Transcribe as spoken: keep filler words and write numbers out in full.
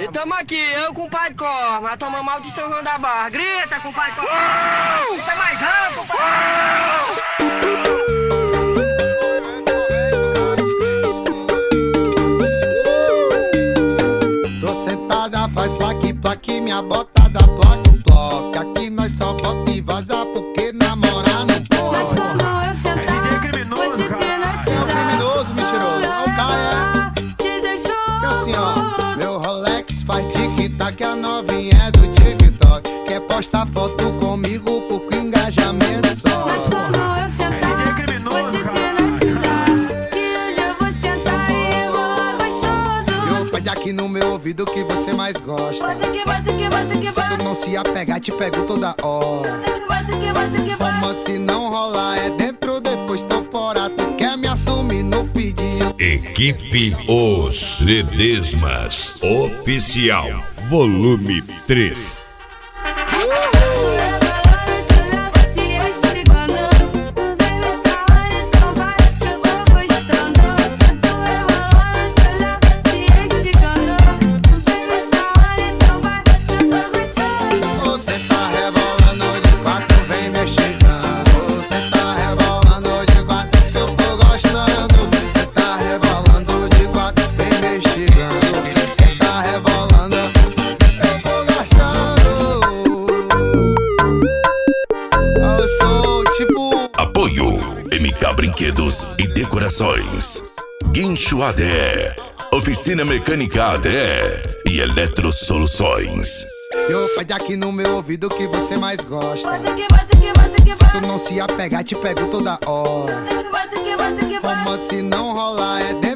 E tamo aqui, eu com o pai Corma, tomando mal de São João da Barra. Grita com o pai Corma. Grita mais alto, compadre. Faz plaque, plaque, minha botada, bloque, bloque. Aqui nós só bota e vaza porque namorar não pode. Mas quando eu sentar, é D J criminoso, vou te cara. É um criminoso, mentiroso. Não, o cara é. te deixou. Que assim, ó. Meu Rolex faz tic-tac, a novinha é do TikTok. Quer postar foto comigo porque engajamento só. Mas quando eu sentar, É D J criminoso, vou te cara. hipnotizar. Que hoje eu vou sentar e rebolar gostoso. Eu pede aqui no meu ouvido o que você mais gosta. Bota que bota que bota que Se tu bota. não se apegar, te pego toda hora. Bota que bota que bota. Como se não rolar, é dentro, depois tô fora. Tu quer me assumir no feed? Equipe Os Ledesmas Oficial Volume três. Você tá rebolando de quatro, vem me chegando. Você tá rebolando de quatro, eu tô gostando. Você tá rebolando de quatro, vem me chegando. Você tá rebolando, eu tô gostando. Eu sou tipo. Apoio M K Brinquedos e Decorações, Guincho A D E, Oficina Mecânica A D E e Eletro Soluções. Eu pede aqui no meu ouvido o que você mais gosta. Bota que bota que bota que Se tu bota. não se apegar, te pego toda hora. Bota que bota que bota. Como se não rolar, é dentro.